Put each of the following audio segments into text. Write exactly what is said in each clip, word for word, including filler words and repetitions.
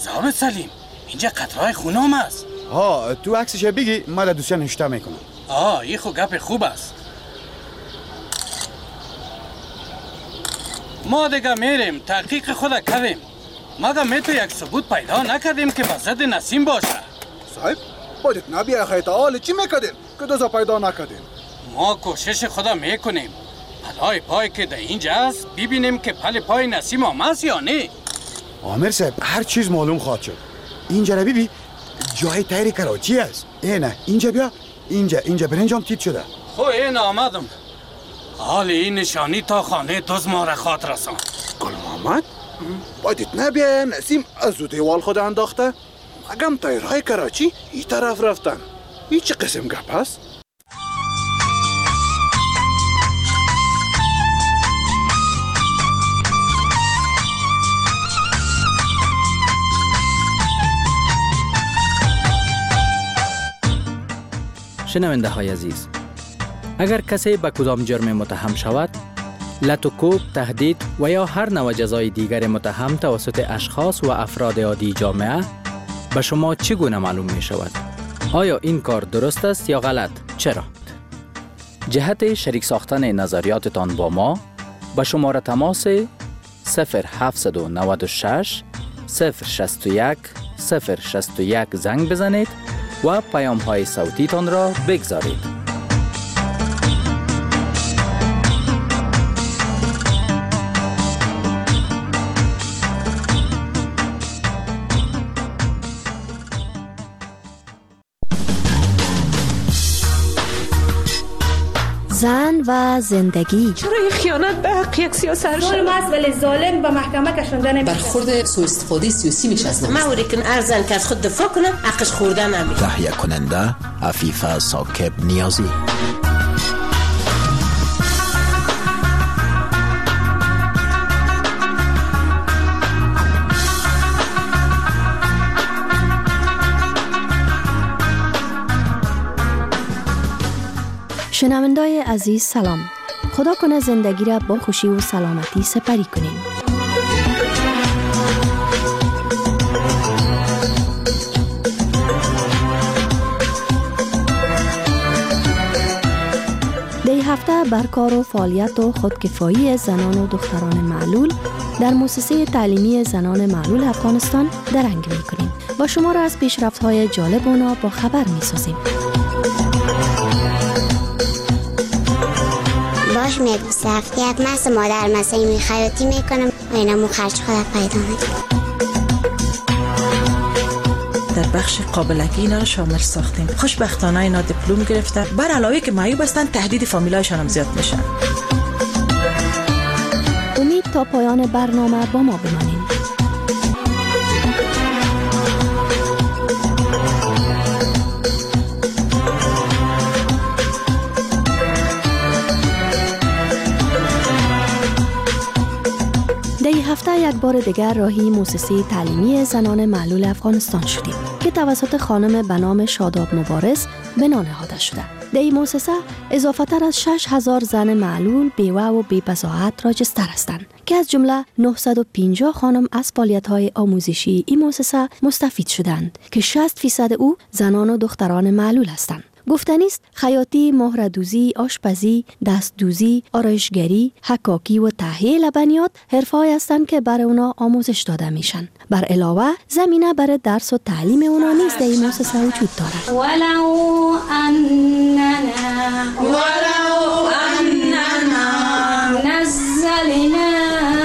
زاب سلیم، اینجا قطرهای خونام است. ها تو عکسش بگی، من در دوستان نشته میکنم. آه این خو گپ خوب است. ما دیگه میریم تحقیق خود کردیم، مگه می تو یک ثبوت پیدا نکردیم که بزد نسیم باشه؟ صاحب باید نبی خیلی تعالی چی میکردیم که دوزا پیدا نکردیم؟ ما کوشش خدا میکنیم، پلای پای که در اینجا است ببینیم که پل پای نسیم آمد یا نه. عامر صاحب هر چیز معلوم خواهد شد. اینجا رو ببین، جای تایر کراچی است. اینه اینجا بیا، اینجا اینجا برنجام تیت شده. خو این آمدم. حال این نشانی تا خانه دوز ما را خاطر رسان. گل محمد باید نبی نسیم از دو دیوال خود انداخته؟ مگم تایرهای کراچی این طرف رفتن. این چه قسم گپ است؟ شنونده های عزیز، اگر کسی به کدام جرم متهم شود، لط و کوب، تهدید و یا هر نوع جزای دیگر متهم توسط اشخاص و افراد عادی جامعه به شما چگونه معلوم می شود؟ آیا این کار درست است یا غلط؟ چرا؟ جهت شریک ساختن نظریاتتان با ما به شماره تماس صفر هفت نه شش صفر شش یک صفر شش یک زنگ بزنید و پیام های صوتی تان را بگذارید. زن و زندگی. چرا این خیانت به حق یک سیاست ظلم است ولی ظالم به محکمه کشانده نمیشه. برخورد سوء استفاده سیاسی میشه از نماز. موری که ارزن که از خود دفاع کنه حقش خورده نمیشه. تهیه کننده عفیفه ساکب نیازی. شنوندای عزیز سلام. خدا کنه زندگی را با خوشی و سلامتی سپری کنیم. دی هفته بر کار و فعالیت و خودکفایی زنان و دختران معلول در مؤسسه تعلیمی زنان معلول افغانستان درنگ می کنیم و شما را از پیشرفت‌های جالب اونا با خبر می سازیم. باش میگم سخت یک مس مادر مسایی می خیاطی میکنم و اینا مو خرج خودت پیدا میکنم. در بخش قابلگی اینا رو شامل ساختیم. خوشبختانه اینا دیپلم گرفتن، بر علاوه که معیوب هستن تهدید فامیلایشان هم زیاد میشن. امید تا پایان برنامه با ما بمانید. در هفته یک بار دیگر راهی مؤسسه تعلیمی زنان معلول افغانستان شدیم که توسط خانم به نام شاداب مبارز بنا نهاده شده. در این مؤسسه اضافه تر از شش هزار زن معلول بیوه و بی‌بضاعت راجستر هستند که از جمله نهصد و پنجاه خانم از فعالیت‌های آموزشی این مؤسسه مستفید شدند که شصت درصد او زنان و دختران معلول هستند. گفتنی است خیاطی، مهره‌دوزی، آشپزی، دستدوزی، آرایشگری، حکاکی و تهیه لبنیات حرفه‌ای هستند که برای اونا آموزش داده میشن. بر علاوه زمینه برای درس و تعلیم اونا نیز در این مؤسسه وجود دارد. ولو اننا ولو اننا نزلنا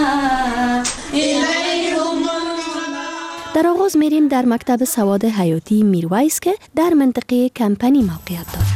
در آغاز میریم در مکتب سواد حیاتی میرویس که در منطقه کمپنی موقعیت دارد.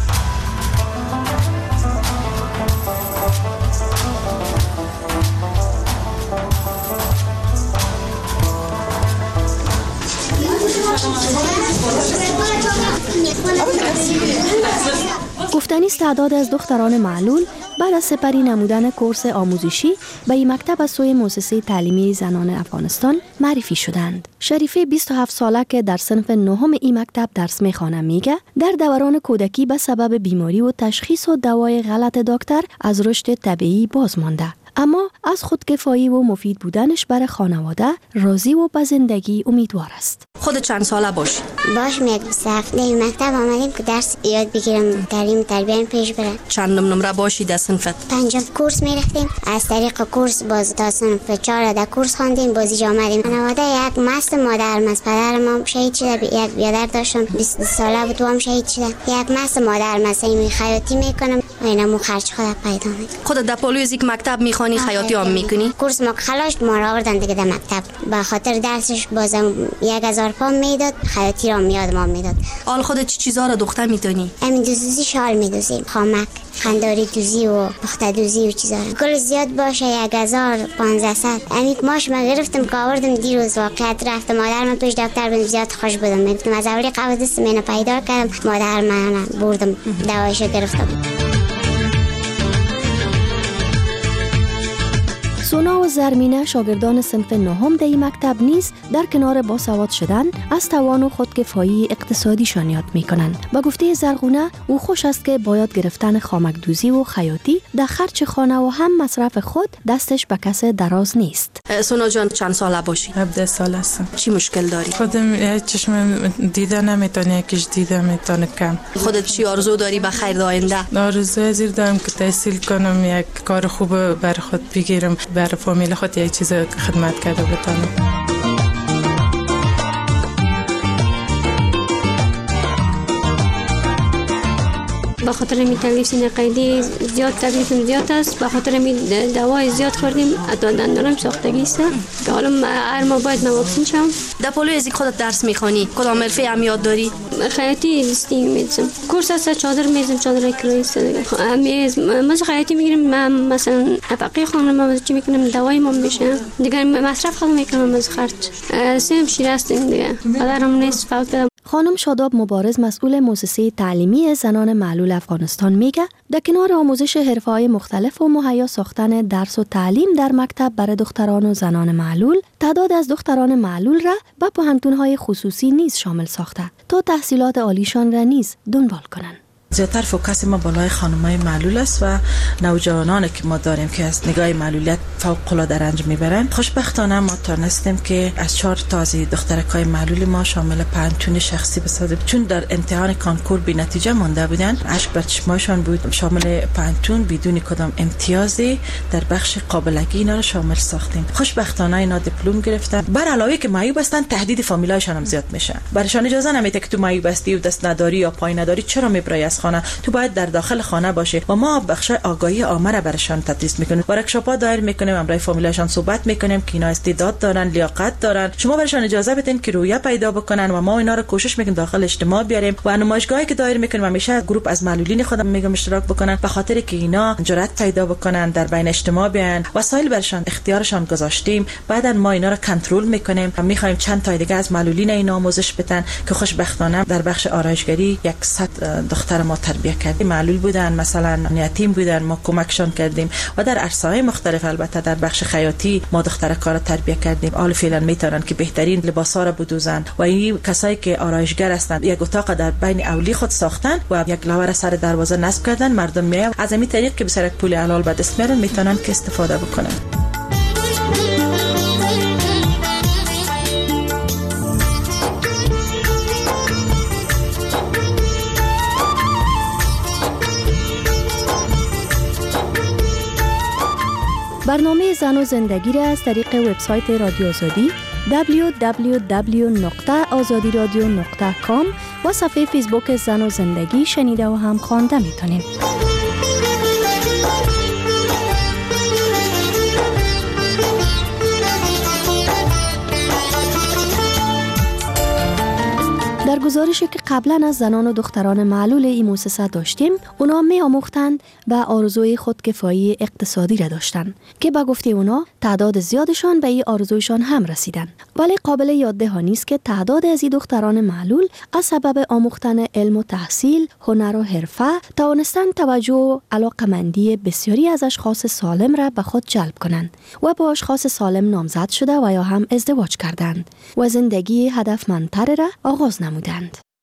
گفتنی است تعداد از دختران معلول بعد از سپری نمودن کورس آموزشی به این مکتب از سوی مؤسسه تعلیمی زنان افغانستان معرفی شدند. شریفه بیست و هفت ساله که در صنف نهم این مکتب درس میخوانه میگه در دوران کودکی به سبب بیماری و تشخیص و دوای غلط دکتر از رشد طبیعی باز مانده. اما از خودکفایی و مفید بودنش برای خانواده راضی و به زندگی امیدوار است. خود چند ساله باشی؟ باش یک هفته مکتب آمدیم که درس یاد بگیرم، تعلیم تربیت پیش بره. چند نمره باشی در صنفت؟ پنجم کورس میرفتیم، از طریق کورس باز تا صنف چهار در کورس خواندیم، بازی آمدیم. خانواده یک مست مادرم است، پدر ما شهید شده، یک برادر داشتم بیست ساله بود، هم شهید شده. یک مست مادرم است، این خیاطی میکنم و اینم خرج خودم پیدا میکنم. خودت در پالوی یک مکتب میخوانی، خیاطی هم میکنی؟ کورس ما خلاص ما را آوردن دیگه در مکتب، به خاطر درسش بازم یک هزار پام میداد، خیاطی را میاد ما میداد. حال خودت چی چیزا را دختر میتونی؟ همین دوزی شال میدوزیم، خامک، خنداری دوزی و پخته دوزی و چیزا. گل زیاد باشه یک هزار پانزده. همین ماش ما گرفتم که آوردم دیروز، واقعیت رفتم مادر من پیش دکتر بودم، زیاد خوش بودم، میگفتم از اولی قبل دست منو پیدا کردم، مادر من بردم دوایشو گرفتم. سونا و زرمینه شاگردان صنف نهم در این مکتب نیز در کنار باسواد شدن از توان و خودکفایی اقتصادیشان یاد میکنند. با گفته زرغونه او خوش است که باید گرفتن خامک دوزی و خیاطی در خرچ خانه و هم مصرف خود دستش به کس دراز نیست. سونا جان چند ساله باشی؟ هفده سال هستم. چی مشکل داری؟ خودم چشم دیده نمیتونه، یکیش دیده میتونه کم. خودت چی آرزو داری به خیر آینده؟ آرزو ازیر دارم که تحصیل کنم، یک کار خوب بر خود بگیرم، بر فامیل خود یک چیز خدمت کرده بتانم. به خاطر می تکلیف سینه قیدی زیاد تکلیفم زیاد است، به خاطر می دوای زیاد خوردیم، حتی دندانم ساختگی است که حالا هر ما باید واکسین شم. در پالوی ازی خودت درس میخوانی، کدام حرفه هم یاد داری؟ خیاطی دستی میزم، کورس است، چادر میزم، چادر کلوی است دیگه. میز ما خیاطی میگیرم، من مثلا افقی خانم ما چی میکنم، دوای ما میشه دیگه، مصرف خودم میکنم از خرج. سیم شیر است دیگه، پدرم نیست فوت کرد. خانم شاداب مبارز مسئول مؤسسه تعلیمی زنان معلول افغانستان میگه در کنار آموزش حرفه‌های مختلف و مهیا ساختن درس و تعلیم در مکتب برای دختران و زنان معلول، تعداد از دختران معلول را به پوهنتون‌های خصوصی نیز شامل ساخته تا تحصیلات عالیشان را نیز دنبال کنند. زیادتر فوکس ما بالای خانم‌های معلول است و نوجوانانی که ما داریم که از نگاه معلولیت فوق‌العاده رنج میبرند. خوشبختانه ما تونستیم که از چهار تا از دخترک‌های معلول ما شامل پنتون شخصی بسازیم، چون در امتحان کانکور بی نتیجه مانده بودن، اشک بر چشماشون بود. شامل پنتون بدون کدام امتیازی در بخش قابلگی اینا رو شامل ساختیم. خوشبختانه اینا دیپلم گرفتن. بر علاوه که معیوب هستن، تهدید فامیلایشان هم زیاد میشه. برایشان اجازه نمیده که تو معیوب هستی و دست نداری یا پای نداری چرا میبری از خانه، تو باید در داخل خانه باشی. و ما بخش آگاهی عامه را برشان تدریس میکنیم، ورکشاپ‌ها دایر میکنیم، امرای فامیلاشان صحبت میکنیم که اینا استعداد دارن، لیاقت دارن، شما برشان اجازه بدین که رویه پیدا بکنن و ما اینا رو کوشش میکنیم داخل اجتماع بیاریم. و نمایشگاهی که دایر میکنیم همیشه گروپ از معلولین خودم میگم اشتراک بکنن، به خاطر که اینا جرأت پیدا بکنن در بین اجتماع بیان. وسایل برشان اختیارشان گذاشتیم، بعدن ما اینا رو کنترل میکنیم و میخوایم چند تا دیگه از معلولین اینا آموزش بدن که خوشبختانه در بخش آرایشگری صد دختر ما تربیت کردیم. معلول بودن، مثلا یتیم بودن، ما کمکشان کردیم. و در عرصه‌های مختلف، البته در بخش خیاطی ما دخترکارا تربیت کردیم. حال فعلا میتونن که بهترین لباسا را بدوزن. و این کسایی که آرایشگر هستند یک اتاق در بین اولی خود ساختن و یک لاور سر دروازه نصب کردن، مردم میاد از همین طریق که بسر پول حلال به دست میارن میتونن که استفاده بکنن. برنامه زن و زندگی را از طریق وبسایت رادیو آزادی دبلیو دبلیو دبلیو نقطه آزادی رادیو نقطه کام و صفحه فیسبوک زن و زندگی شنیده و هم خوانده میتونید. در گزارشی که قبلا از زنان و دختران معلول این مؤسسه داشتیم، اونا می آموختند و آرزوی خودکفایی اقتصادی را داشتند که با گفته اونا تعداد زیادشان به این آرزویشان هم رسیدن. ولی قابل یاد دهانی است که تعداد از این دختران معلول از سبب آموختن علم و تحصیل، هنر و حرفه توانستند توجه و علاقمندی بسیاری از اشخاص سالم را به خود جلب کنند و با اشخاص سالم نامزد شده و یا هم ازدواج کردند و زندگی هدفمندتر را آغاز نمودند.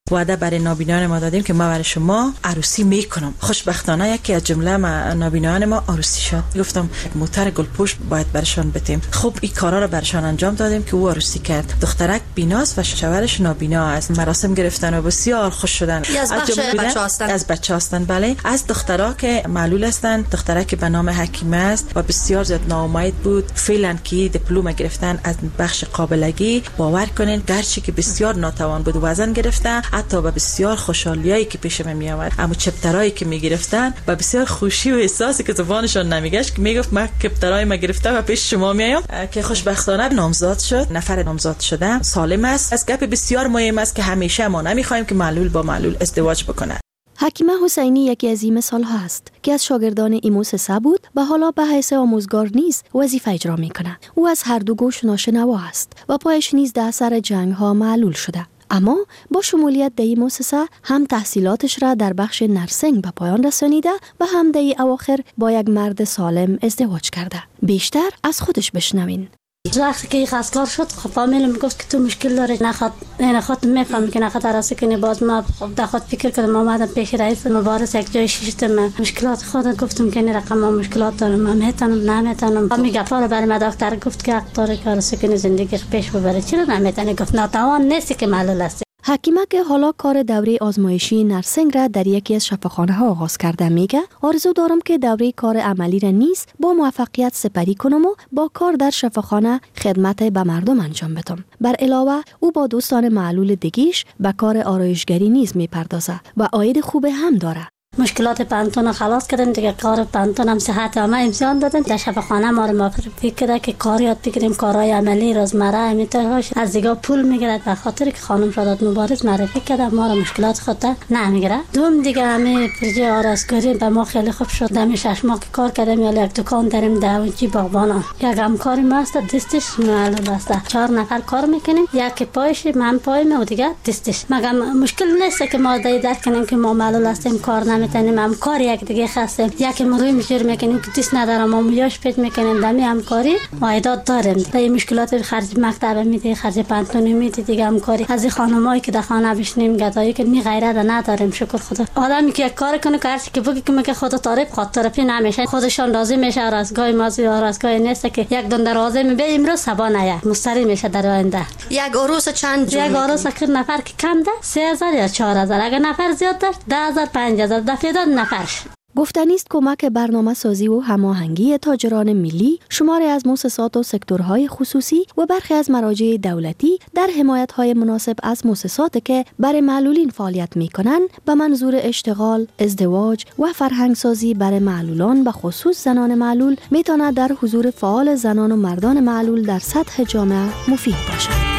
وعده برای نابینایان ما دادیم که ما برای شما عروسی میکنم. خوشبختانه یکی از جمله ما نابینایان ما عروسی شد. گفتم موتر گلپوش باید برشان بتیم. خب این کارا رو برشان انجام دادیم که او عروسی کرد. دخترک بیناست و شوهرش نابینا. از مراسم گرفتن و بسیار خوش شدن. از بچه هستن. از بچه هستن بله. از دخترها که معلول هستن، دخترک که به نام حکیمه است و بسیار زیاد ناامید بود، فعلا که دیپلم گرفتن از بخش قابلگی، باور کنین گرچه که بسیار ناتوان بود وزن گرفته، حتی با بسیار خوشحالیایی که پیش من می آمد، اما چپترایی که می گرفتن با بسیار خوشی و احساسی که زبانشون نمیگشت که میگفت من چپترای ما گرفتم و پیش شما میام، که خوشبختانه نامزاد شد. نفر نامزاد شده سالم است. از گپ بسیار مهم است که همیشه ما نمیخوایم که معلول با معلول ازدواج بکنه. حکیمه حسینی یکی از این مثال‌ها است که از شاگردان این مؤسسه بود و حالا به حیث آموزگار نیز وظیفه اجرا می‌کند. او از هر دو گوش ناشنوا است و پایش نیز در اثر جنگ‌ها معلول شده. اما با شمولیت در این مؤسسه هم تحصیلاتش را در بخش نرسنگ به پایان رسانیده و هم در این اواخر با یک مرد سالم ازدواج کرده. بیشتر از خودش بشنوین. وقتی که خواستگار شد خب فامیل میگفت که تو مشکل داری، نخواد نخواد میفهمی که نخواد عروسی کنی. باز ما خب خود فکر کردم اومدم پیش رئیس مبارز یک جای شیشتم مشکلات خودم گفتم که این رقم ما مشکلات دارم، من میتونم نمیتونم. میگه پاره برای ما دکتر گفت که حق داره که عروسی کنی زندگی پیش ببره. چرا نمیتونی؟ گفت ناتوان نیستی که معلول هستی. حکیمه که حالا کار دوره آزمایشی نرسنگ را در یکی از شفاخانه ها آغاز کرده میگه آرزو دارم که دوره کار عملی را نیز با موفقیت سپری کنم و با کار در شفاخانه خدمت به مردم انجام بدم. بر علاوه او با دوستان معلول دیگیش به کار آرایشگری نیز میپردازه و عاید خوب هم داره. مشکلات پانتون خلاص کردن دیگه. کار پانتون هم صحت همه امتحان دادن. در شفاخانه ما رو ما فکر که کار یاد بگیریم، کارهای عملی روزمره میتونه از دیگه پول میگیرد به خاطر که خانم شادات مبارز معرفی کرده ما رو مشکلات خود نمیگیره. دوم دیگه همه پروژه آرایشگری به ما خیلی خوب شد. دم شش ماه که کار کردم یا یک دکان داریم داوینچی باغبانا. یک همکاری ما است دستش معلول است. چهار نفر کار میکنیم، یک پایش من پایم و دیگه دستش. مگم مشکل نیست که ما درک کنیم که ما معلول هستیم کار نمیتونیم. همکاری یک دیگه خاصه یک روی میجور میکنیم که دست ندارم ما مویاش پیچ میکنیم. دمی همکاری عایدات داریم. در مشکلات خرج مکتب میده، خرج پانتون میده دیگه. همکاری از خانمایی که در خانه بشینیم گدایی که می غیرت نداریم. شکر خدا. آدمی که یک کار کنه که هرچی که بگه که میگه خدا تعریف خاطر طرفی نمیشه. خودشان راضی میشه. رازگاه مازی رازگاه نیست که یک دون دروازه میبه امروز صبح نه مستری میشه در آینده. یک عروس چند جور؟ یک عروس که نفر که کم ده سه هزار یا چهار هزار. اگر نفر زیاد داشت ده هزار پنج هزار دفعه داد نفرش. گفتنی است کمک برنامه سازی و هماهنگی تاجران ملی، شماری از مؤسسات و سکتورهای خصوصی و برخی از مراجع دولتی در حمایت‌های مناسب از مؤسسات که برای معلولین فعالیت می‌کنند به منظور اشتغال، ازدواج و فرهنگسازی برای معلولان به خصوص زنان معلول می‌تواند در حضور فعال زنان و مردان معلول در سطح جامعه مفید باشد.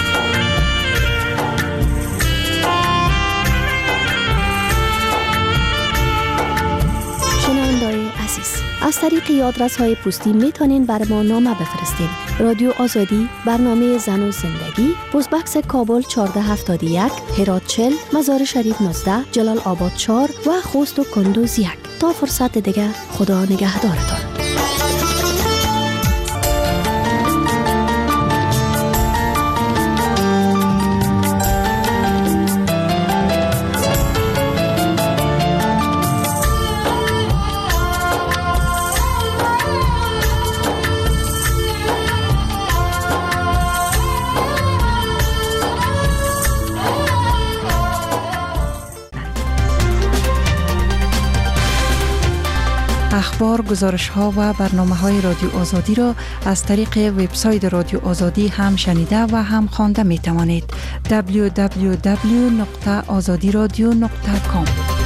از طریق آدرس‌های پستی میتونین بر ما نامه بفرستین. رادیو آزادی، برنامه زن و زندگی، پست‌بکس کابل چهارده هفتاد و یک، هرات چهل، مزار شریف نوزده، جلال آباد چهار و خوست و کندوز یک. تا فرصت دیگه، خدا نگهدارتان. اخبار، گزارش‌ها و برنامه‌های رادیو آزادی را از طریق وبسایت رادیو آزادی هم شنیده و هم خوانده می‌توانید. دبلیو دبلیو دبلیو دات آزادی رادیو دات کام